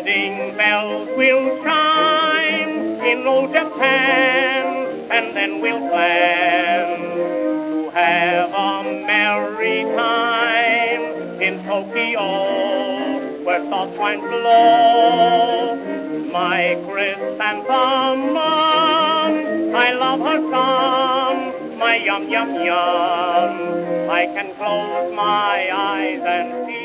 wedding bells will chime in old Japan, and then we'll plan to have a merry time in Tokyo, where soft wines flow. My chrysanthemum, I love her some, my yum yum yum. I can close my eyes and see